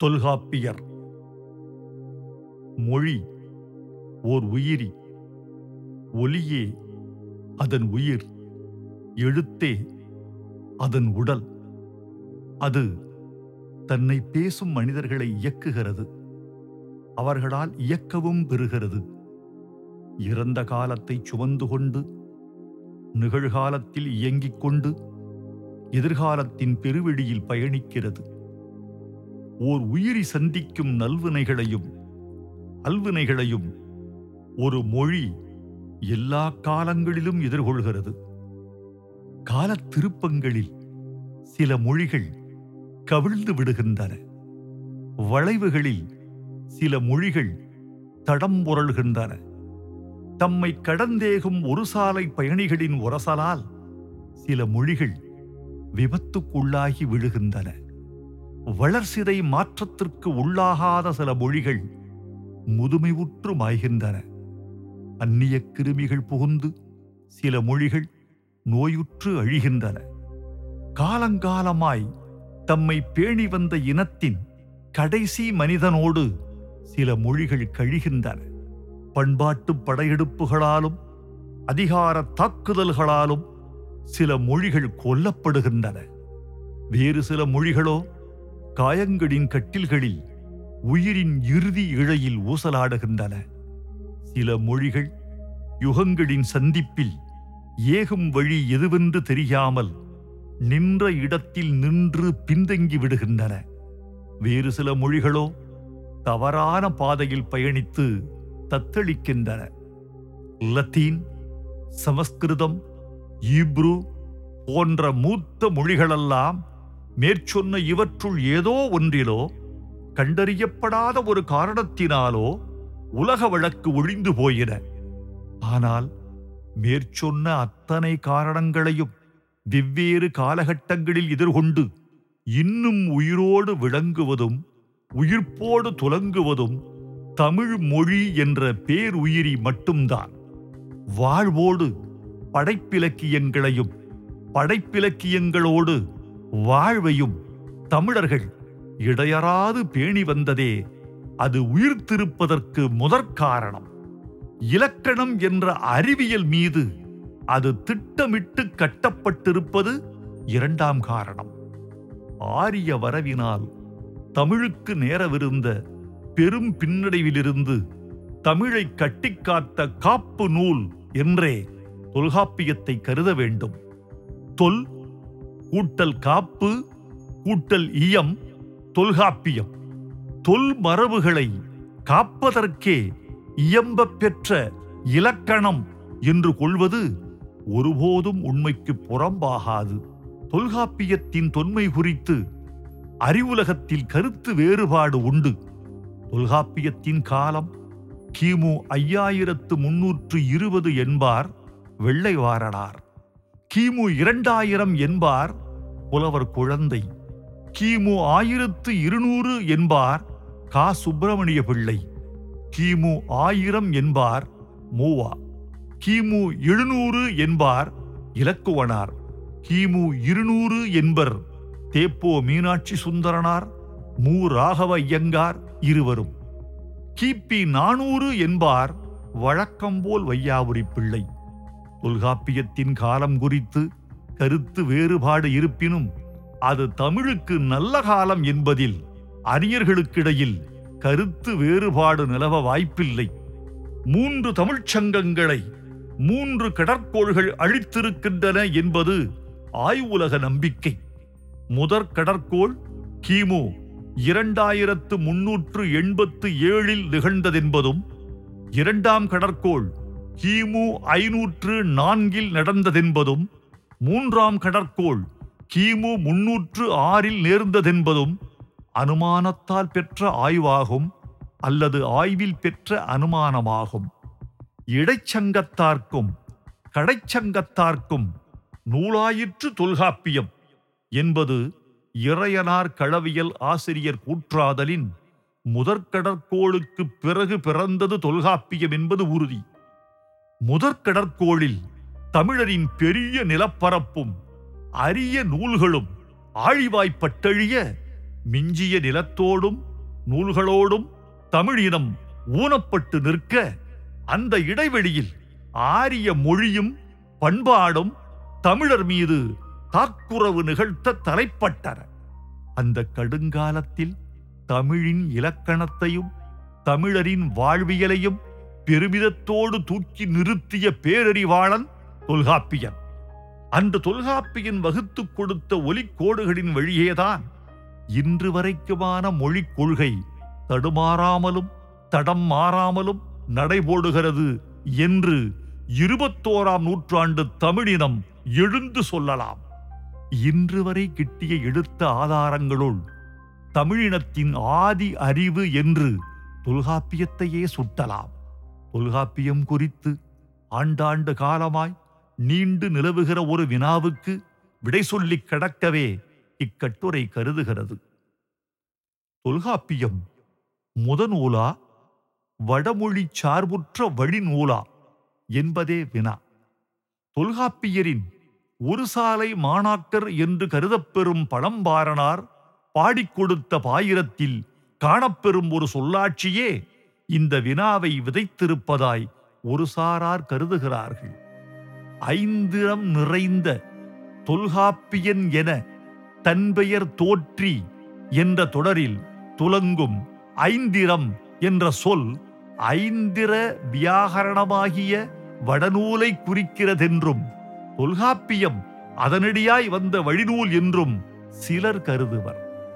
தொல்காப்பியர். மொழி ஓர் உயிரி. ஒலியே அதன் உயிர். எழுத்தே அதன் உடல். அது தன்னை பேசும் மனிதர்களை இயக்குகிறது. அவர்களால் இயக்கவும் பெறுகிறது. இறந்த காலத்தை சுமந்து கொண்டு நிகழ்காலத்தில் இயங்கிக் கொண்டு எதிர்காலத்தின் பெருவெளியில் பயணிக்கிறது. ஓர் உயிரி சந்திக்கும் நல்வினைகளையும் அல்வினைகளையும் ஒரு மொழி எல்லா காலங்களிலும் எதிர்கொள்கிறது. காலத் திருப்பங்களில் சில மொழிகள் கவிழ்ந்து விடுகின்றன. வளைவுகளில் சில மொழிகள் தடம் புரள்கின்றன. தம்மை கடந்தேகும் ஒரு சாலை பயணிகளின் உரசலால் சில மொழிகள் விபத்துக்குள்ளாகி விழுகின்றன. வளர்சிதை மாற்றத்திற்கு உள்ளாகாத சில மொழிகள் முதுமைவுற்று மாய்கின்றன. அந்நிய கிருமிகள் புகுந்து சில மொழிகள் நோயுற்று அழிகின்றன. காலங்காலமாய் தம்மை பேணி வந்த இனத்தின் கடைசி மனிதனோடு சில மொழிகள் கழிகின்றன. பண்பாட்டு படையெடுப்புகளாலும் அதிகார தாக்குதல்களாலும் சில மொழிகள் கொல்லப்படுகின்றன. வேறு சில மொழிகளோ காயங்களின் கட்டில்களில் உயிரின் இறுதி இழையில் ஊசலாடுகின்றன. சில மொழிகள் யுகங்களின் சந்திப்பில் ஏகும் வழி எதுவென்று தெரியாமல் நின்ற இடத்தில் நின்று பின்தங்கி விடுகின்றன. வேறு சில மொழிகளோ தவறான பாதையில் பயணித்து தத்தளிக்கின்றன. லத்தீன், சமஸ்கிருதம், ஈப்ரு போன்ற மூத்த மொழிகளெல்லாம் மேற்சொன்ன இவற்றுள் ஏதோ ஒன்றிலோ கண்டறியப்படாத ஒரு காரணத்தினாலோ உலக வழக்கு ஒழிந்து போயின. ஆனால் மேற்சொன்ன அத்தனை காரணங்களையும் வெவ்வேறு காலகட்டங்களில் எதிர்கொண்டு இன்னும் உயிரோடு விளங்குவதும் உயிர்ப்போடு துலங்குவதும் தமிழ் மொழி என்ற பேருயிரி மட்டும்தான். வாழ்வோடு படைப்பிலக்கியங்களையும் படைப்பிலக்கியங்களோடு வாழ்வையும் தமிழர்கள் இடையறாது பேணி வந்ததே அது உயிர்த்திருப்பதற்கு முதற்காரணம். இலக்கணம் என்ற அறிவியல் மீது அது திட்டமிட்டு கட்டப்பட்டிருப்பது இரண்டாம் காரணம். ஆரிய வரவினால் தமிழுக்கு நேரவிருந்த பெரும் பின்னடைவிலிருந்து தமிழை கட்டிக்காத்த காப்பு நூல் என்றே தொல்காப்பியத்தை கருத வேண்டும். தொல் கூட்டல் காப்பு கூட்டல் இயம் தொல்காப்பியம். தொல் மரபுகளை காப்பதற்கே இயம்ப பெற்ற இலக்கணம் என்று கொள்வது ஒருபோதும் உண்மைக்கு புறம்பாகாது. தொல்காப்பியத்தின் தொன்மை குறித்து அறிவுலகத்தில் கருத்து வேறுபாடு உண்டு. தொல்காப்பியத்தின் காலம் கிமு 5320 என்பார் வெள்ளைவாரனார். கிமு 2000 என்பார் புலவர் குழந்தை. கிமு 1200 என்பார் கா. சுப்பிரமணிய பிள்ளை. கிமு 1000 என்பார் மூவா. கிமு 700 என்பார் இலக்குவனார். கிமு 200 என்பர் தேப்போ மீனாட்சி சுந்தரனார், மு. ராகவ ஐயங்கார் இருவரும். கிபி 400 என்பார் வழக்கம்போல் வையாபுரி பிள்ளை. தொல்காப்பியத்தின் காலம் குறித்து கருத்து வேறுபாடு இருப்பினும் அது தமிழுக்கு நல்ல காலம் என்பதில் அறிஞர்களுக்கிடையில் கருத்து வேறுபாடு நிலவ வாய்ப்பில்லை. 3 தமிழ்ச் சங்கங்களை 3 கடற்கோள்கள் அழித்திருக்கின்றன என்பது ஆய்வுலக நம்பிக்கை. முதற் கடற்கோள் கிமு 2387 நிகழ்ந்ததென்பதும், இரண்டாம் கடற்கோள் கிமு 504 நடந்ததென்பதும், மூன்றாம் கடற்கோள் கிமு 306 நேர்ந்ததென்பதும் அனுமானத்தால் பெற்ற ஆய்வாகும் அல்லது ஆய்வில் பெற்ற அனுமானமாகும். இடைச்சங்கத்தார்க்கும் கடைச்சங்கத்தார்க்கும் நூலாயிற்று தொல்காப்பியம் என்பது இறையனார் களவியல் ஆசிரியர் கூற்றாதலின் முதற்கடற்கோளுக்கு பிறகு பிறந்தது தொல்காப்பியம் என்பது உறுதி. முதற்கடற்கோளில் தமிழரின் பெரிய நிலப்பரப்பும் அரிய நூல்களும் ஆழிவாய்ப்பட்டழிய மிஞ்சிய நிலத்தோடும் நூல்களோடும் தமிழினம் ஊனப்பட்டு நிற்க அந்த இடைவெளியில் ஆரிய மொழியும் பண்பாடும் தமிழர் மீது தாக்குறவு நிகழ்த்த தலைப்பட்டன. அந்த கடுங்காலத்தில் தமிழின் இலக்கணத்தையும் தமிழரின் வாழ்வியலையும் பெருமிதத்தோடு தூக்கி நிறுத்திய பேரறிவாளன் தொல்காப்பியன். அந்த தொல்காப்பியன் வகுத்து கொடுத்த ஒலிக்கோடுகளின் வழியேதான் இன்று வரைக்குமான மொழிக் கொள்கை தடுமாறாமலும் தடம் மாறாமலும் நடைபோடுகிறது என்று 21ஆம் நூற்றாண்டு தமிழினம் எழுந்து சொல்லலாம். இன்று வரை கிட்டிய எழுத்த ஆதாரங்களுள் தமிழினத்தின் ஆதி அறிவு என்று தொல்காப்பியத்தையே சுட்டலாம். தொல்காப்பியம் குறித்து ஆண்டாண்டு காலமாய் நீண்டு நிலவுகிற ஒரு வினாவுக்கு விடை சொல்லிக் கடக்கவே இக்கட்டுரை கருதுகிறது. தொல்காப்பியம் முதநூலா வடமொழி சார்புற்ற வழிநூலா என்பதே வினா. தொல்காப்பியரின் ஒரு சாலை மாணாக்கர் என்று கருதப்பெறும் பழம்பாரனார் பாடிக் கொடுத்த பாயிரத்தில் காணப்பெறும் ஒரு சொல்லாட்சியே இந்த வினாவை விதைத்திருப்பதாய் ஒரு சாரார் கருதுகிறார்கள். ஐந்திரம் நிறைந்த தொல்காப்பியன் என தன்பெயர் தோற்றி என்ற தொடரில் துலங்கும் ஐந்திரம் என்ற சொல் ஐந்திர வியாகரணமாகிய வடநூலை குறிக்கிறதென்றும் தொல்காப்பியம் அதனடியாய் வந்த வழிநூல் என்றும் சிலர் கருதுவர்.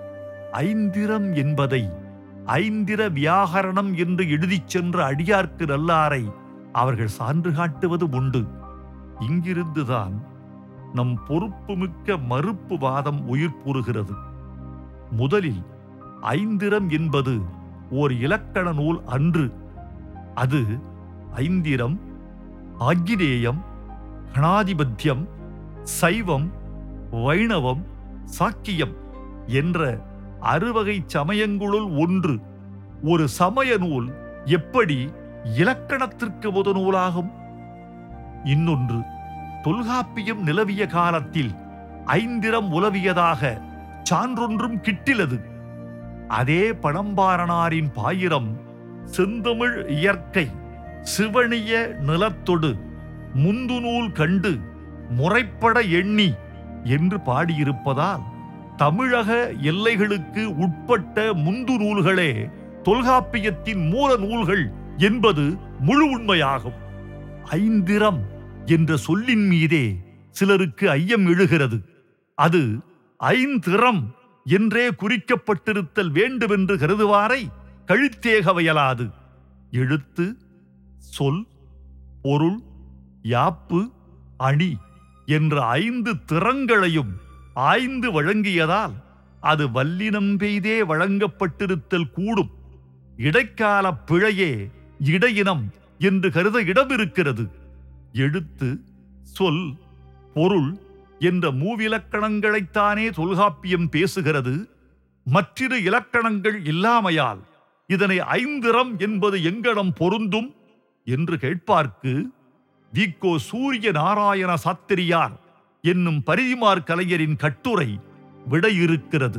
ஐந்திரம் என்பதை ஐந்திர வியாகரணம் என்று எழுதிச் சென்ற அடியார்க்கு நல்லாரை அவர்கள் சான்று காட்டுவது உண்டு. இங்கிருந்துதான் நம் பொறுப்புமிக்க மறுப்பு வாதம் உயிர்ப்புறுகிறது. முதலில் ஐந்திரம் என்பது ஓர் இலக்கண நூல் அன்று. அது ஐந்திரம், ஆக்கினேயம், கணாதிபத்தியம், சைவம், வைணவம், சாக்கியம் என்ற அறுவகை சமயங்களுள் ஒன்று. ஒரு சமய நூல் எப்படி இலக்கணத்திற்கு முதநூலாகும்? இன்னொன்று, தொல்காப்பியம் நிலவிய காலத்தில் ஐந்திரம் உலவியதாக சான்றொன்றும் கிட்டிலது. அதே பழம்பாரனாரின் பாயிரம் செந்தமிழ் இயற்கை சிவணிய நிலத்தொடு முந்துநூல் கண்டு முறைப்பட எண்ணி என்று பாடியிருப்பதால் தமிழக எல்லைகளுக்கு உட்பட்ட முந்து நூல்களே தொல்காப்பியத்தின் மூல நூல்கள் என்பது முழு உண்மையாகும். ஐந்திரம் என்ற சொல்லின் மீதே சிலருக்கு ஐயம் எழுகிறது. அது ஐந்திரம் என்றே குறிக்கப்பட்டிருத்தல் வேண்டுமென்று கருதுவாரை கழித்தேகவையலாது. எழுத்து, சொல், பொருள், யாப்பு, அணி என்ற 5 திறங்களையும் ஆய்ந்து வழங்கியதால் அது வல்லினம் பெய்தே வழங்கப்பட்டிருத்தல் கூடும். இடைக்கால பிழையே இடையினம் என்று கருத இடமிருக்கிறது. எழுத்து, சொல், பொருள் என்ற மூவிலக்கணங்களைத்தானே தொல்காப்பியம் பேசுகிறது. மற்றிரு இலக்கணங்கள் இல்லாமையால் இதனை ஐந்திரம் என்பது எங்கனம் பொருந்தும் என்று கேட்பார்க்கு வி.கோ. சூரிய நாராயண சாத்திரியார் என்னும் பரிதிமார் கலைஞரின் கட்டுரை விடையிருக்கிறது.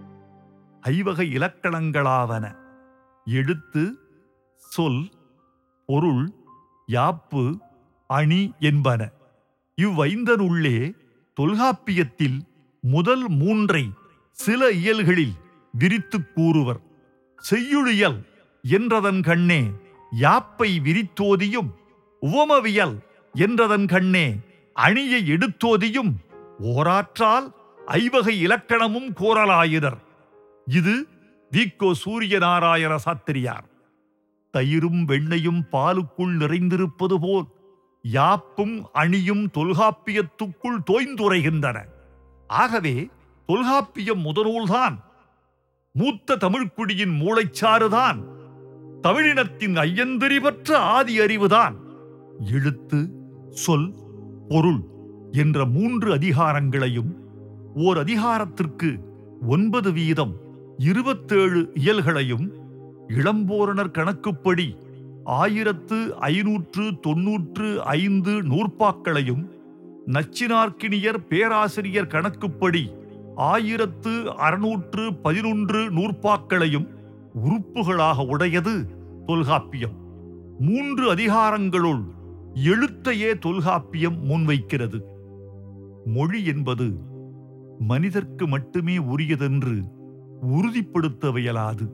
ஐவகை இலக்கணங்களாவன எழுத்து, சொல், பொருள், யாப்பு, அணி என்பன. இவ்வைந்தனுள்ளே தொல்காப்பியத்தில் முதல் 3ஐ சில இயல்களில் விரித்து கூறுவர். செய்யுளியல் என்றதன் கண்ணே யாப்பை விரித்தோதியும் உவமவியல் என்றதன் கண்ணே அணியை எடுத்தோதியும் ஓராற்றால் ஐவகை இலக்கணமும் கோரலாயினர். இது வி.கோ. சூரிய நாராயண சாத்திரியார். தயிரும் வெண்ணையும் பாலுக்குள் நிறைந்திருப்பது போல் யாப்பும் அணியும் தொல்காப்பியத்துக்குள் தோய்ந்துரைகின்றன. ஆகவே தொல்காப்பியம் முதநூல்தான். மூத்த தமிழ்க்குடியின் மூளைச்சாறுதான். தமிழினத்தின் ஐயந்தெறிவற்ற ஆதி அறிவுதான். எழுத்து, சொல், பொருள் என்ற 3 அதிகாரங்களையும் ஓர் அதிகாரத்திற்கு 9 வீதம் 27 இயல்களையும் இளம்போரணர் கணக்குப்படி 1595 நூற்பாக்களையும் நச்சினார்க்கினியர் பேராசிரியர் கணக்குப்படி 1611 நூற்பாக்களையும் உறுப்புகளாக உடையது தொல்காப்பியம். 3 அதிகாரங்களுள் எழுத்தையே தொல்காப்பியம் முன்வைக்கிறது. மொழி என்பது மனிதர்க்கு மட்டுமே உரியதென்று உறுதிப்படுத்தவியலாது.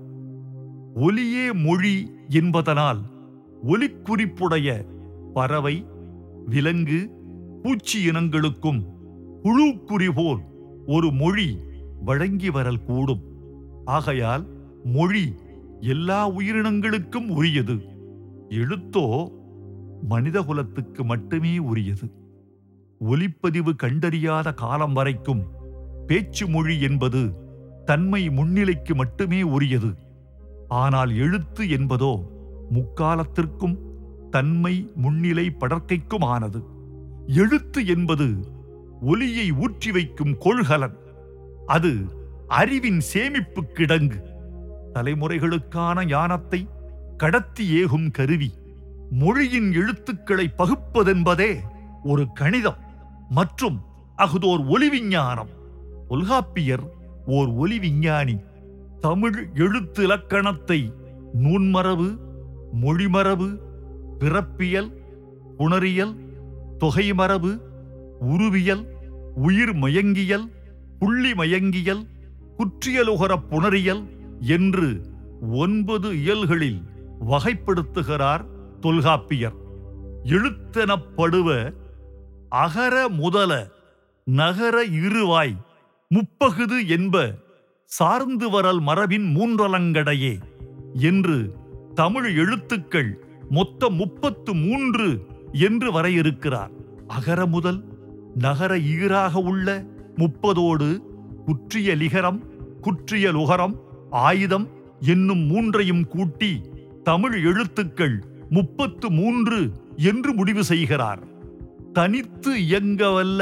ஒலியே மொழி என்பதனால் ஒலிக்குறிப்புடைய பறவை, விலங்கு, பூச்சி இனங்களுக்கும் குழுக்குறி போல் ஒரு மொழி வழங்கி வரல் கூடும். ஆகையால் மொழி எல்லா உயிரினங்களுக்கும் உரியது. எழுத்தோ மனிதகுலத்துக்கு மட்டுமே உரியது. ஒலிப்பதிவு கண்டறியாத காலம் வரைக்கும் பேச்சு மொழி என்பது தன்மை முன்னிலைக்கு மட்டுமே உரியது. ஆனால் எழுத்து என்பதோ முக்காலத்திற்கும் தன்மை முன்னிலை படர்க்கைக்கும் ஆனது. எழுத்து என்பது ஒலியை ஊற்றி வைக்கும் கொள்கலன். அது அறிவின் சேமிப்பு கிடங்கு. தலைமுறைகளுக்கான ஞானத்தை கடத்தி ஏகும் கருவி. மொழியின் எழுத்துக்களை பகுப்பதென்பதே ஒரு கணிதம் மற்றும் அஃதோர் ஒலி விஞ்ஞானம். தொல்காப்பியர் ஓர் ஒலி விஞ்ஞானி. தமிழ் எழுத்து இலக்கணத்தை நூன்மரபு, மொழிமரபு, பிறப்பியல், புணரியல், தொகைமரபு, உருவியல், உயிர் மயங்கியல், புள்ளி மயங்கியல், குற்றியலுகர புணரியல் என்று 9 இயல்களில் வகைப்படுத்துகிறார் தொல்காப்பியர். எழுத்தெனப்படுவ அகர முதல நகர இருவாய் முப்பகுது என்ப சார்ந்து வரல் மரபின் 3 அலங்கடையே என்று தமிழ் எழுத்துக்கள் மொத்தம் 33 என்று வரையறுக்கிறார். அகர முதல் நகர ஈராக உள்ள 30ஓடு குற்றிய லிகரம், குற்றிய லுகரம், ஆயுதம் என்னும் 3ஐயும் கூட்டி தமிழ் எழுத்துக்கள் 33 என்று முடிவு செய்கிறார். தனித்து இயங்கவல்ல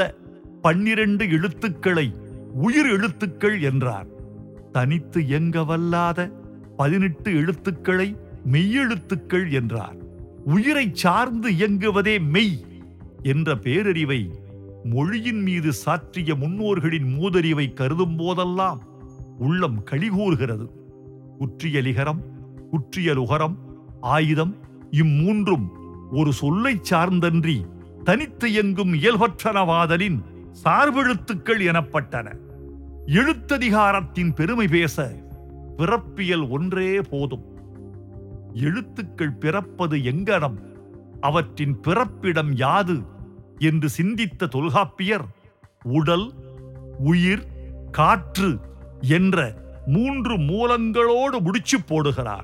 12 எழுத்துக்களை உயிர் எழுத்துக்கள் என்றார். தனித்து இயங்கவல்லாத 18 எழுத்துக்களை மெய்யெழுத்துக்கள் என்றார். உயிரை சார்ந்து இயங்குவதே மெய் என்ற பேரறிவை மொழியின் மீது சாற்றிய முன்னோர்களின் மூதறிவை கருதும் போதெல்லாம் உள்ளம் களிகூறுகிறது. குற்றிய லிகரம், குற்றிய லுகரம், ஆயுதம் இம்மூன்றும் ஒரு சொல்லை சார்ந்தன்றி தனித்து இயங்கும் இயல்பற்றனவாதலின் சார்பெழுத்துக்கள் எனப்பட்டன. எழுத்ததிகாரத்தின் பெருமை பேச பிறப்பியல் ஒன்றே போதும். எழுத்துக்கள் பிறப்பது எங்கனம், அவற்றின் பிறப்பிடம் யாது என்று சிந்தித்த தொல்காப்பியர் உடல், உயிர், காற்று என்ற 3 மூலங்களோடு முடிச்சு போடுகிறார்.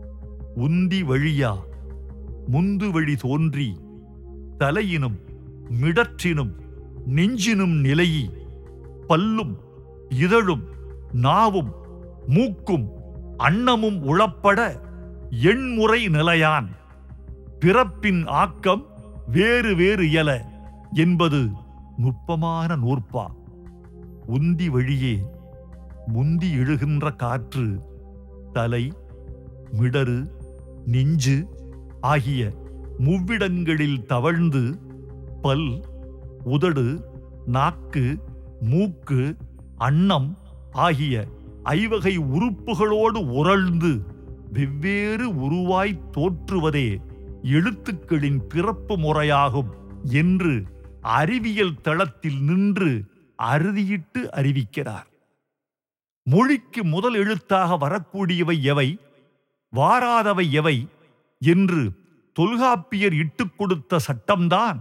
உந்தி வழியா முந்து வழி தோன்றி தலையினும் மிடற்றினும் நெஞ்சினும் நிலையி பல்லும் இதழும் நாவும் மூக்கும் அன்னமும் உளப்பட எண்முறை நிலையான் பிறப்பின் ஆக்கம் வேறு வேறு இயல என்பது நுட்பமான நூற்பா. உந்தி வழியே முந்தி எழுகின்ற காற்று தலை, மிடறு, நெஞ்சு ஆகிய மூவிடங்களில் தவழ்ந்து பல், உதடு, நாக்கு, மூக்கு, அன்னம் ஆகிய 5 வகை உறுப்புகளோடு உரழ்ந்து வெவ்வேறு உருவாய் தோற்றுவதே எழுத்துக்களின் பிறப்பு முறையாகும் என்று அறிவியல் தளத்தில் நின்று அறுதியிட்டு அறிவிக்கிறார். மொழிக்கு முதல் எழுத்தாக வரக்கூடியவை எவை, வாராதவை எவை என்று தொல்காப்பியர் இட்டுக் கொடுத்த சட்டம்தான்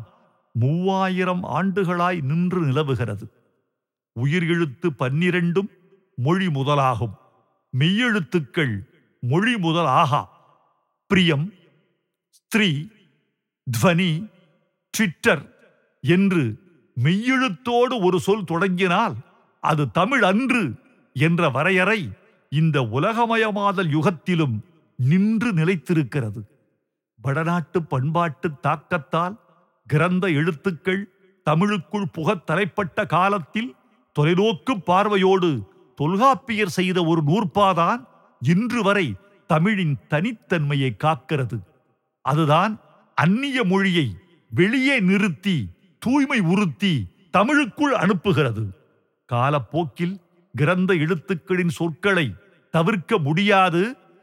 3000 ஆண்டுகளாய் நின்று நிலவுகிறது. உயிர் எழுத்து 12 மொழி முதலாகும். மெய்யெழுத்துக்கள் மொழி முதல் ஆகா. பிரியம், ஸ்திரீ, துவனி, ட்விட்டர் என்று மெய்யெழுத்தோடு ஒரு சொல் தொடங்கினால் அது தமிழ் அன்று என்ற வரையறை இந்த உலகமயமாதல் யுகத்திலும் நின்று நிலைத்திருக்கிறது. வடநாட்டு பண்பாட்டு தாக்கத்தால் கிரந்த எழுத்துக்கள் தமிழுக்குள் புகத் தலைப்பட்ட காலத்தில் தொலைநோக்கு பார்வையோடு தொல்காப்பியர் செய்த ஒரு நூற்பாதான் இன்று வரை தமிழின் தனித்தன்மையை காக்கிறது. அதுதான் அந்நிய மொழியை வெளியே நிறுத்தி தூய்மை உறுத்தி தமிழுக்குள் அனுப்புகிறது. காலப்போக்கில் கிரந்த எழுத்துக்களின் சொற்களை தவிர்க்க முடியாது,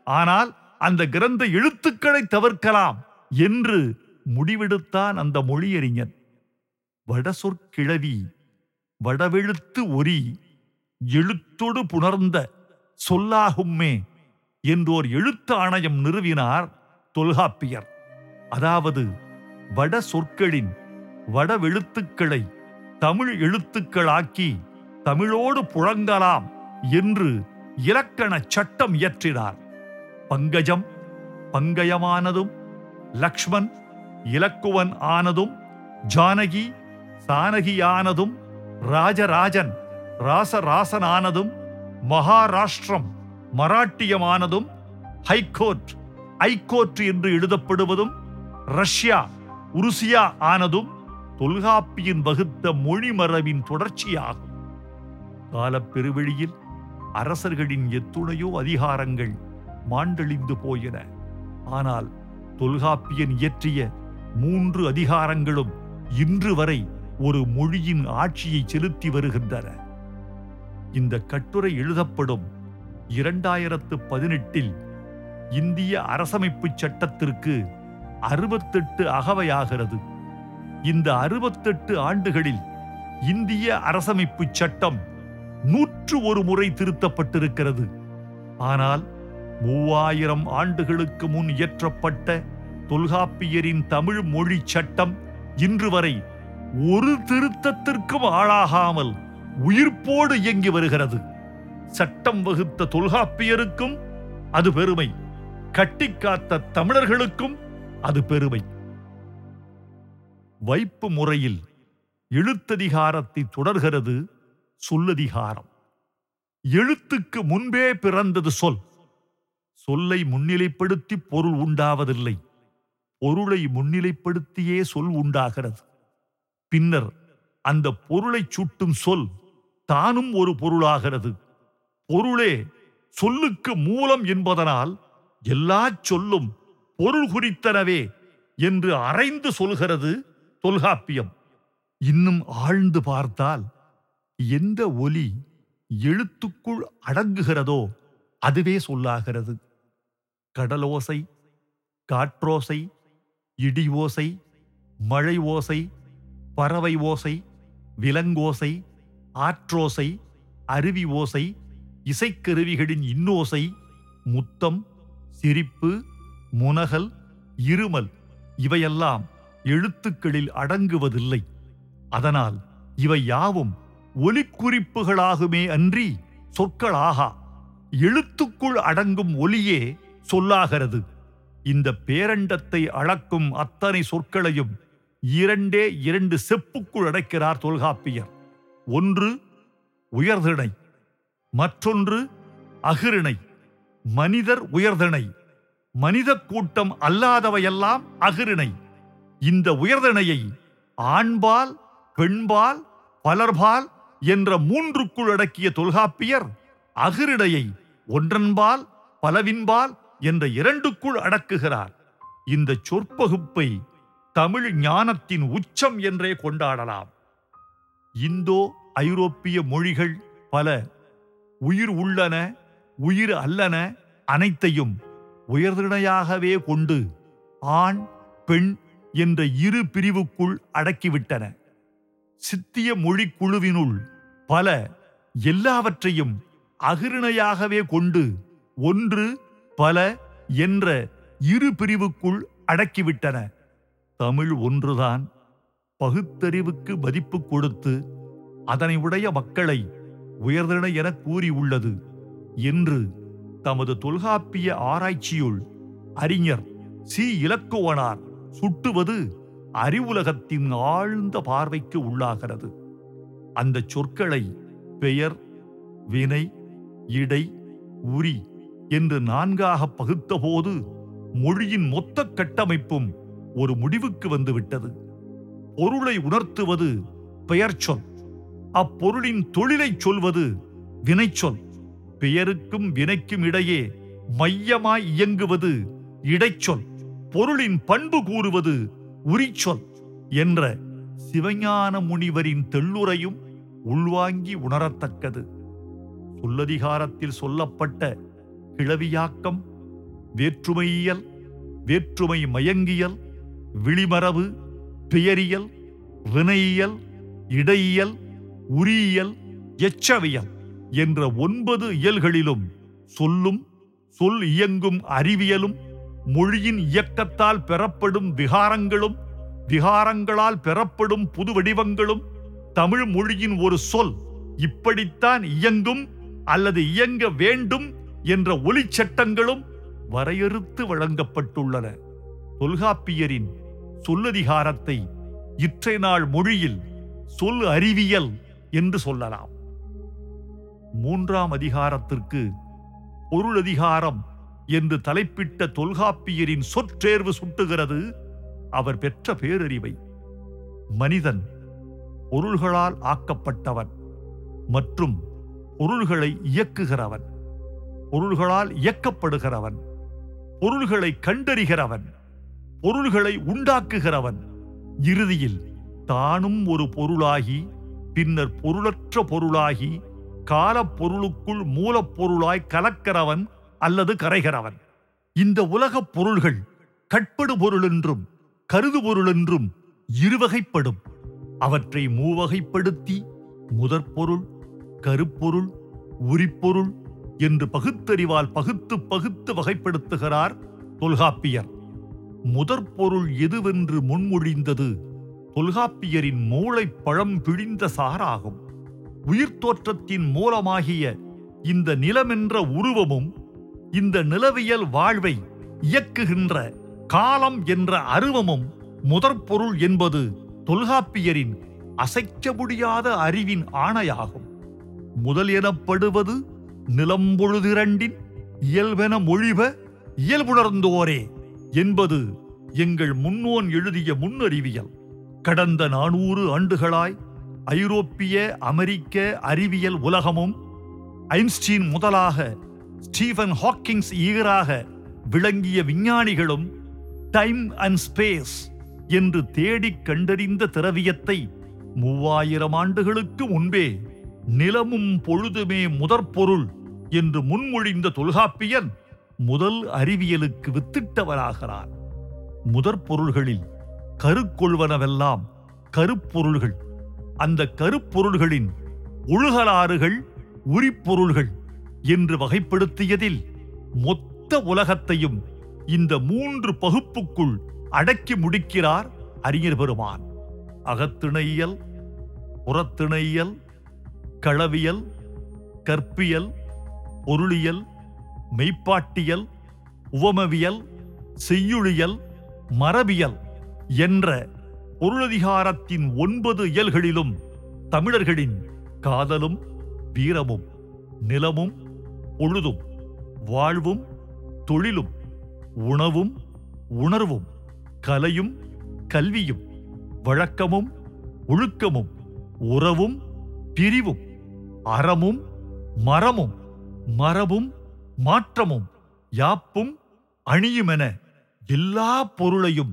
ஆனால் அந்த கிரந்த எழுத்துக்களை தவிர்க்கலாம் என்று முடிவெடுத்தான் அந்த மொழியறிஞன். வட சொற்கிழவி வடவெழுத்து ஒரி எழுத்தொடு புணர்ந்த சொல்லாகும்மே என்றோர் எழுத்து ஆணையம் நிறுவினார் தொல்காப்பியர். அதாவது வட சொற்களின் வடவெழுத்துக்களை தமிழ் எழுத்துக்களாக்கி தமிழோடு புழங்கலாம் என்று இலக்கண சட்டம் இயற்றினார். பங்கஜம் பங்கயமானதும், லக்ஷ்மன் இலக்குவன் ஆனதும், ஜானகி சானகியானதும், ராஜராஜன் ராசராசனானதும், மகாராஷ்டிரம் மராட்டியமானதும், ஹைகோர்ட் ஐகோர்ட் என்று எழுதப்படுவதும், ரஷ்யா உருசியா ஆனதும் தொல்காப்பியன் வகுத்த மொழிமரபின் தொடர்ச்சியாகும். காலப்பெருவெளியில் அரசர்களின் எத்துணையோ அதிகாரங்கள் மாண்டழிந்து போயின. ஆனால் தொல்காப்பியன் இயற்றிய 3 அதிகாரங்களும் இன்று வரை ஒரு மொழியின் ஆட்சியை செலுத்தி வருகின்றன. இந்த கட்டுரை எழுதப்படும் 2018 இந்திய அரசமைப்பு சட்டத்திற்கு 68 அகவையாகிறது. இந்த 68 ஆண்டுகளில் இந்திய அரசமைப்பு சட்டம் 101 முறை திருத்தப்பட்டிருக்கிறது. ஆனால் 3000 ஆண்டுகளுக்கு முன் இயற்றப்பட்ட தொல்காப்பியரின் தமிழ் மொழி சட்டம் இன்று வரை ஒரு திருத்தத்திற்கும் ஆளாகாமல் உயிர்ப்போடு இயங்கி வருகிறது. சட்டம் வகுத்த தொல்காப்பியருக்கும் அது பெருமை, கட்டிக்காத்த தமிழர்களுக்கும் அது பெருமை. வைப்பு முறையில் எழுத்ததிகாரத்தை தொடர்கிறது சொல்லதிகாரம். எழுத்துக்கு முன்பே பிறந்தது சொல். சொல்லை முன்னிலைப்படுத்தி பொருள் உண்டாவதில்லை, பொருளை முன்னிலைப்படுத்தியே சொல் உண்டாகிறது. பின்னர் அந்த பொருளை சுட்டும் சொல் தானும் ஒரு பொருளாகிறது. பொருளே சொல்லுக்கு மூலம் என்பதனால் எல்லா சொல்லும் பொருள் குறித்தனவே என்று அறைந்து சொல்கிறது தொல்காப்பியம். இன்னும் ஆழ்ந்து பார்த்தால் எந்த ஒலி எழுத்துக்குள் அடங்குகிறதோ அதுவே சொல்லாகிறது. கடலோசை, காற்றோசை, இடி ஓசை, மழை ஓசை, பறவை ஓசை, விலங்கோசை, ஆற்றோசை, அருவி ஓசை, இசைக்கருவிகளின் இன்னோசை, முத்தம், சிரிப்பு, முனகல், இருமல் இவையெல்லாம் எழுத்துக்களில் அடங்குவதில்லை. அதனால் இவை யாவும் ஒலிக்குறிப்புகளாகுமே அன்றி சொற்களாகா. எழுத்துக்குள் அடங்கும் ஒலியே சொல்லாகிறது. இந்த பேரண்டத்தை அளக்கும் அத்தனை சொற்களையும் 2 செப்புக்குள் அடைக்கிறார் தொல்காப்பியர். ஒன்று உயர்திணை, மற்றொன்று அஃறிணை. மனிதர் உயர்திணை, மனித கூட்டம் அல்லாதவையெல்லாம் அஃறிணை. இந்த உயர்திணையை ஆண்பால், பெண்பால், பலர்பால் என்ற 3க்குள் அடக்கிய தொல்காப்பியர் அஃறிணையை ஒன்றன்பால் பலவின்பால் என்ற 2க்குள் அடக்குகிறார். இந்த சொற்பகுப்பை தமிழ் ஞானத்தின் உச்சம் என்றே கொண்டாடலாம். இந்தோ ஐரோப்பிய மொழிகள் பல உயிர் உள்ளன உயிர் அல்லன அனைத்தையும் உயர்திணையாகவே கொண்டு ஆண் பெண் என்ற 2 பிரிவுக்குள் அடக்கிவிட்டன. சித்திய மொழிக்குழுவினுள் பல எல்லாவற்றையும் அஃறிணையாகவே கொண்டு ஒன்று பல என்ற 2 பிரிவுக்குள் அடக்கிவிட்டன. தமிழ் ஒன்றுதான் பகுத்தறிவுக்கு மதிப்பு கொடுத்து அதனை உடைய மக்களை உயர்திணை என கூறியுள்ளது என்று தமது தொல்காப்பிய ஆராய்ச்சியுள் அறிஞர் சி. இலக்குவனார் சுட்டுவது அறிவுலகத்தின் ஆழ்ந்த பார்வைக்கு உள்ளாகிறது. அந்த சொற்களை பெயர், வினை, இடை, உரி என்று 4ஆக பகுத்தபோது மொழியின் மொத்த கட்டமைப்பும் ஒரு முடிவுக்கு வந்துவிட்டது. பொருளை உணர்த்துவது பெயர் சொல், அப்பொருளின் தொழிலை சொல்வது வினைச்சொல், பெயருக்கும் வினைக்கும் இடையே மையமாய் இயங்குவது இடைச்சொல், பொருளின் பண்பு கூறுவது உரிச்சொல் என்ற சிவஞான முனிவரின் தெள்ளுரையும் உள்வாங்கி உணரத்தக்கது. சொல்லதிகாரத்தில் சொல்லப்பட்ட கிளவியாக்கம், வேற்றுமையியல், வேற்றுமை மயங்கியல், விளிமரபு, பெயரியல், வினையியல், இடையியல், உரியியல், எச்சவியல் என்ற 9 இயல்களிலும் சொல்லும் சொல் இயங்கும் அறிவியலும், மொழியின் இயக்கத்தால் பெறப்படும் விகாரங்களும், விகாரங்களால் பெறப்படும் புது வடிவங்களும், தமிழ் மொழியின் ஒரு சொல் இப்படித்தான் இயங்கும் அல்லது இயங்க வேண்டும் என்ற ஒலிச்சட்டங்களும் வரையறுத்து வழங்கப்பட்டுள்ளன. தொல்காப்பியரின் சொல்லதிகாரத்தை இற்றை நாள் மொழியில் சொல் அறிவியல் என்று சொல்லலாம். 3ஆம் அதிகாரத்திற்கு பொருளதிகாரம் என்று தலைப்பிட்ட தொல்காப்பியரின் சொற்றேர்வு சுட்டுகிறது அவர் பெற்ற பேரறிவை. மனிதன் பொருள்களால் ஆக்கப்பட்டவன் மற்றும் பொருள்களை இயக்குகிறவன், பொருள்களால் இயக்கப்படுகிறவன், பொருள்களை கண்டறிகிறவன், பொருள்களை உண்டாக்குகிறவன், இறுதியில் தானும் ஒரு பொருளாகி பின்னர் பொருளற்ற பொருளாகி காலப்பொருளுக்குள் மூலப்பொருளாய் கலக்கிறவன் அல்லது கரைகிறவன். இந்த உலகப் பொருள்கள் கட்படு பொருள் என்றும் கருது பொருள் என்றும் இருவகைப்படும். அவற்றை மூவகைப்படுத்தி முதற் பொருள், கருப்பொருள், உரிப்பொருள் என்று பகுத்தறிவால் பகுத்து பகுத்து வகைப்படுத்துகிறார் தொல்காப்பியர். முதற் பொருள் எதுவென்று முன்மொழிந்தது தொல்காப்பியரின் மூளை பழம் பிழிந்த சாராகும். உயிர் தோற்றத்தின் மூலமாகிய இந்த நிலமென்ற உருவமும், இந்த நிலவியல் வாழ்வை இயக்குகின்ற காலம் என்ற அருவமும் முதற்பொருள் என்பது தொல்காப்பியரின் அசைக்க முடியாத அறிவின் ஆணையாகும். முதல் எனப்படுவது நிலம்பொழுதிரண்டின் இயல்பென மொழிப இயல்புணர்ந்தோரே என்பது எங்கள் முன்னோன் எழுதிய முன்னறிவியல். கடந்த 400 ஆண்டுகளாய் ஐரோப்பிய அமெரிக்க அறிவியல் உலகமும் ஐன்ஸ்டீன் முதலாக ஸ்டீஃபன் ஹாக்கிங்ஸ் ஈகராக விளங்கிய விஞ்ஞானிகளும் டைம் அண்ட் ஸ்பேஸ் என்று தேடிக் கண்டறிந்த திரவியத்தை 3000 ஆண்டுகளுக்கு முன்பே நிலமும் பொழுதுமே முதற்பொருள் என்று முன்மொழிந்த தொல்காப்பியன் முதல் அறிவியலுக்கு வித்திட்டவராகிறார். முதற்பொருள்களில் கருக்கொள்வனவெல்லாம் கருப்பொருள்கள். அந்த கருப்பொருள்களின் ஒழுகலாறுகள் உரிப்பொருள்கள் என்று வகைப்படுத்தியதில் மொத்த உலகத்தையும் இந்த 3 பகுப்புக்குள் அடக்கி முடிக்கிறார் அறிஞர் பெருமான். அகத்திணையியல், புறத்திணையியல், களவியல், கற்பியல், பொருளியல், மெய்ப்பாட்டியல், உவமவியல், செய்யுளியல், மரபியல் என்ற பொருளதிகாரத்தின் 9 இயல்களிலும் தமிழர்களின் காதலும் வீரமும், நிலமும் பொழுதும், வாழ்வும் தொழிலும், உணவும் உணர்வும், கலையும் கல்வியும், வழக்கமும் ஒழுக்கமும், உறவும் பிரிவும், அறமும் மரமும், மரபும் மாற்றமும், யாப்பும் அணியுமென எல்லா பொருளையும்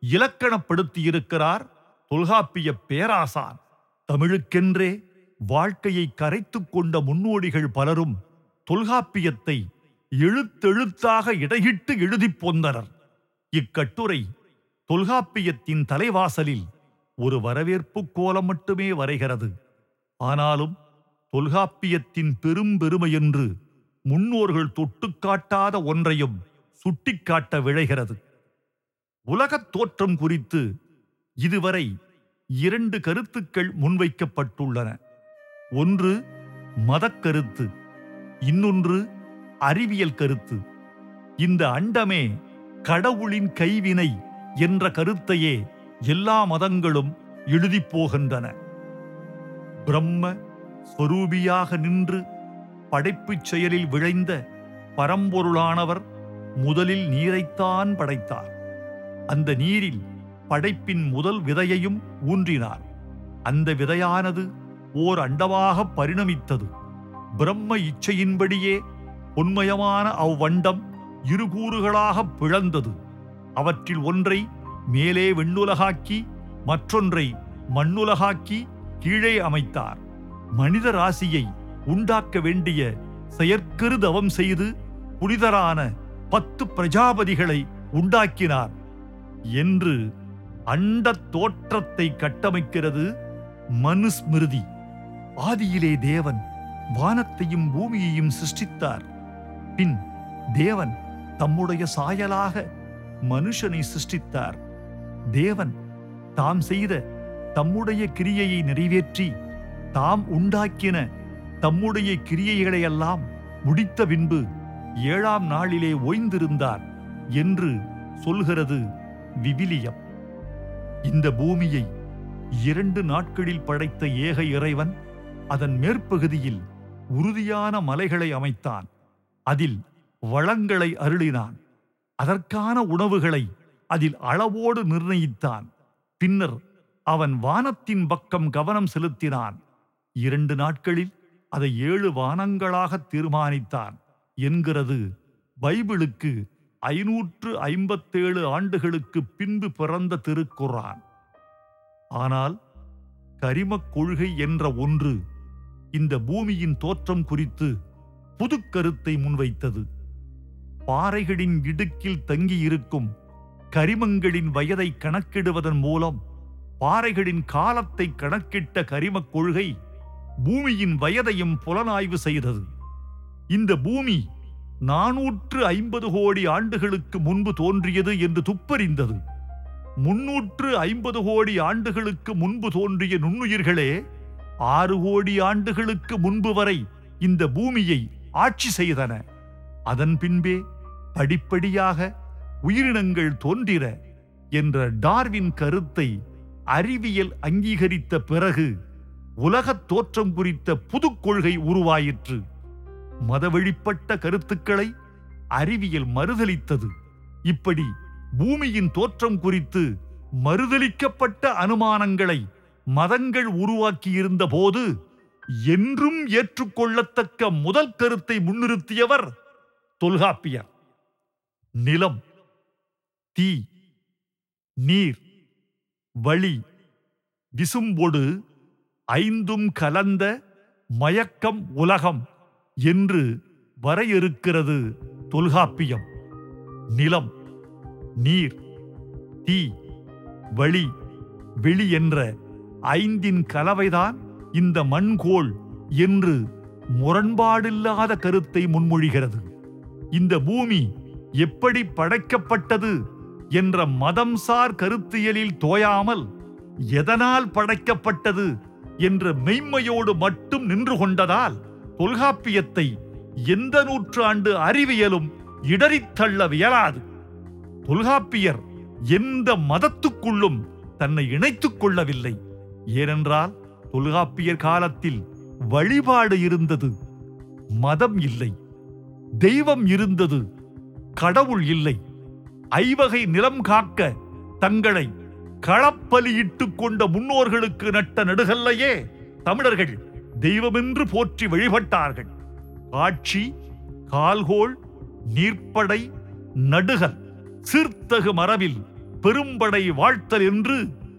இலக்கணப்படுத்தியிருக்கிறார் தொல்காப்பிய பேராசான். தமிழுக்கென்றே வாழ்க்கையை கரைத்துக் கொண்ட முன்னோடிகள் பலரும் தொல்காப்பியத்தை எழுத்தெழுத்தாக இடையிட்டு எழுதிப் போந்தனர். இக்கட்டுரை தொல்காப்பியத்தின் தலைவாசலில் ஒரு வரவேற்பு கோலம் மட்டுமே வரைகிறது. ஆனாலும் தொல்காப்பியத்தின் பெருமை என்று முன்னோர்கள் தொட்டுக்காட்டாத ஒன்றையும் சுட்டிக்காட்ட விழைகிறது. உலகத் தோற்றம் குறித்து இதுவரை 2 கருத்துக்கள் முன்வைக்கப்பட்டுள்ளன. ஒன்று மதக்கருத்து, இன்னொன்று அறிவியல் கருத்து. இந்த அண்டமே கடவுளின் கைவினை என்ற கருத்தையே எல்லா மதங்களும் எழுதிப் போகின்றன. பிரம்ம ஸ்வரூபியாக நின்று படைப்புச் செயலில் விளைந்த பரம்பொருளானவர் முதலில் நீரைத்தான் படைத்தார். அந்த நீரில் படைப்பின் முதல் விதையையும் ஊன்றினார். அந்த விதையானது ஓர் அண்டமாக பரிணமித்தது. பிரம்ம இச்சையின்படியே உண்மையமான அவ்வண்டம் 2 கூறுகளாக பிளந்தது. அவற்றில் ஒன்றை மேலே விண்ணுலகாக்கி மற்றொன்றை மண்ணுலகாக்கி கீழே அமைத்தார். மனித ராசியை உண்டாக்க வேண்டிய செயற்கரு தவம் செய்து புனிதரான 10 பிரஜாபதிகளை உண்டாக்கினார் என்று அண்டத் தோற்றத்தை கட்டமைக்கிறது மனுஸ்மிருதி. ஆதியிலே தேவன் வானத்தையும் பூமியையும் சிருஷ்டித்தார். பின் தேவன் தம்முடைய சாயலாக மனுஷனை சிருஷ்டித்தார். தேவன் தாம் செய்த தம்முடைய கிரியையை நிறைவேற்றி தாம் உண்டாக்கின தம்முடைய கிரியைகளையெல்லாம் முடித்த பின்பு 7ஆம் நாளிலே ஓய்ந்திருந்தார் என்று சொல்கிறது விவிலியம். இந்த பூமியை 2 நாட்களில் படைத்த ஏக இறைவன் அதன் மேற்பகுதியில் உறுதியான மலைகளை அமைத்தான். அதில் வளங்களை அருளினான். அதற்கான உணவுகளை அதில் அளவோடு நிர்ணயித்தான். பின்னர் அவன் வானத்தின் பக்கம் கவனம் செலுத்தினான். 2 நாட்களில் அதை 7 வானங்களாக தீர்மானித்தான் என்கிறது பைபிளுக்கு 557 ஆண்டுகளுக்கு பின்பு பிறந்த திருக்குர்ஆன். ஆனால் கரிமக் கொள்கை என்ற ஒன்று இந்த பூமியின் தோற்றம் குறித்து புது கருத்தை முன்வைத்தது. பாறைகளின் இடுக்கில் தங்கியிருக்கும் கரிமங்களின் வயதை கணக்கிடுவதன் மூலம் பாறைகளின் காலத்தை கணக்கிட்ட கரிமக் கொள்கை பூமியின் வயதையும் புலனாய்வு செய்தது. இந்த பூமி 450 கோடி ஆண்டுகளுக்கு முன்பு தோன்றியது என்று துப்பறிந்தது. 350 கோடி ஆண்டுகளுக்கு முன்பு தோன்றிய நுண்ணுயிர்களே 6 கோடி ஆண்டுகளுக்கு முன்பு வரை இந்த பூமியை ஆட்சி செய்தன. அதன் பின்பே படிப்படியாக உயிரினங்கள் தோன்றின என்ற டார்வின் கருத்தை அறிவியல் அங்கீகரித்த பிறகு உலகத் தோற்றம் குறித்த புது கொள்கை உருவாயிற்று. மதவழிப்பட்ட கருத்துக்களை அறிவியல் மறுதலித்தது. இப்படி பூமியின் தோற்றம் குறித்து மறுதலிக்கப்பட்ட அனுமானங்களை மதங்கள் உருவாக்கியிருந்த போது என்றும் ஏற்றுக்கொள்ளத்தக்க முதல் கருத்தை முன்னிறுத்தியவர் தொல்காப்பியர். நிலம், தீ, நீர், வளி, விசும்பொடு 5ம் கலந்த மயக்கம் உலகம் என்று வரையறுக்கிறது தொல்காப்பியம். நிலம், நீர், தீ, வளி, வெளி என்ற 5ன் கலவைதான் இந்த மண்கோள் என்று முரண்பாடில்லாத கருத்தை முன்மொழிகிறது. இந்த பூமி எப்படி படைக்கப்பட்டது என்ற மதம்சார் கருத்தியலில் தோயாமல் எதனால் படைக்கப்பட்டது என்ற மெய்மையோடு மட்டும் நின்று கொண்டதால் தொல்காப்பியத்தை எந்த நூற்றாண்டு அறிவியலும் இடறித்தள்ள வியலாது. தொல்காப்பியர் எந்த மதத்துக்குள்ளும் தன்னை இணைத்துக் கொள்ளவில்லை. ஏனென்றால் தொல்காப்பியர் காலத்தில் வழிபாடு இருந்தது, மதம் இல்லை. தெய்வம் இருந்தது, கடவுள் இல்லை. ஐவகை நிலம் காக்க தங்களை களப்பலியிட்டுக் கொண்ட முன்னோர்களுக்கு நட்ட நடுகல்லையே தமிழர்கள் தெய்வமென்று போற்றி வழிபட்டார்கள். காட்சி, கால்கோள், நீர்ப்படை, நடுகல், சீர்த்தகு மரபில் பெரும்படை வாழ்த்தல் என்று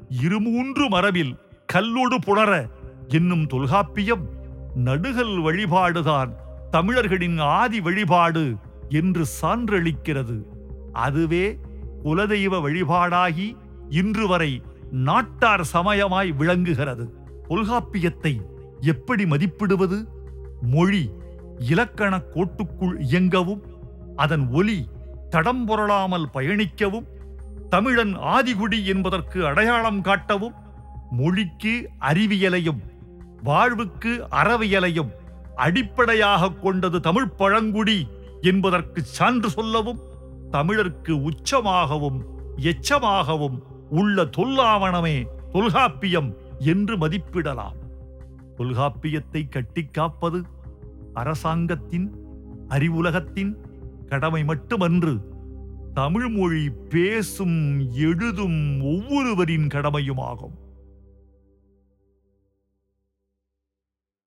2 மரபில் கல்லொடு புணர என்னும் தொல்காப்பியம் நடுகல் வழிபாடுதான் தமிழர்களின் ஆதி வழிபாடு என்று சான்றளிக்கிறது. அதுவே குலதெய்வ வழிபாடாகி இன்று வரை நாட்டார் சமயமாய் விளங்குகிறது. தொல்காப்பியத்தை எப்படி மதிப்பிடுவது? மொழி இலக்கண கோட்டுக்குள் இயங்கவும் அதன் ஒலி தடம் புரளாமல் பயணிக்கவும் தமிழன் ஆதிகுடி என்பதற்கு அடையாளம் காட்டவும் மொழிக்கு அறிவியலையும் வாழ்வுக்கு அறவியலையும் அடிப்படையாக கொண்டது தமிழ் பழங்குடி என்பதற்கு சான்று சொல்லவும் தமிழருக்கு உச்சமாகவும் எச்சமாகவும் உள்ள தொல்லாவணமே தொல்காப்பியம் என்று மதிப்பிடலாம். தொல்காப்பியத்தை கட்டிக் காப்பது அரசாங்கத்தின், அறிவுலகத்தின் கடமை மட்டுமன்று, தமிழ் மொழி பேசும் எழுதும் ஒவ்வொருவரின் கடமையுமாகும்.